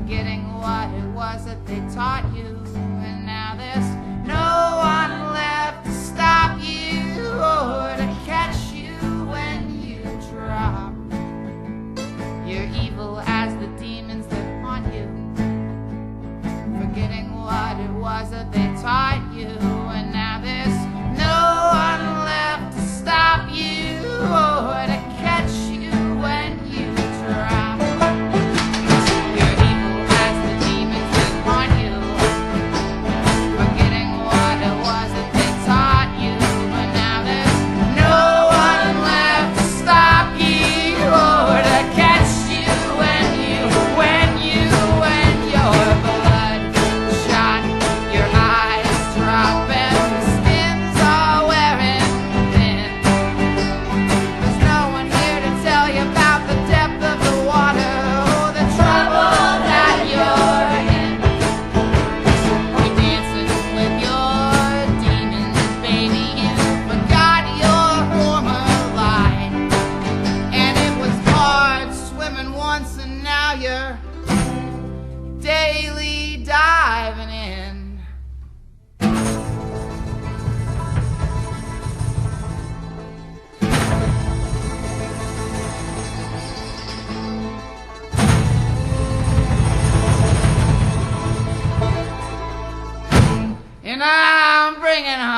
forgetting what it was that they taught you, and now there's no one left to stop you or to catch you when you drop. You're evil as the demons that haunt you, forgetting what it was that they taught you, and now there's no one left to stop you or to catch you when you drop. You're evil as the demons that haunt you, forgetting what it was that they taught you, but now there's no one left to stop you or to catch you when your bloodshot, your eyes drop and the skins are wearing thin. There's no one here to tell you about the depth of the water or the trouble that you're in. You're dancing with your demons, baby. You forgot your former life, and it was hard swimming once, and now you're daily diving in. And I'm bringing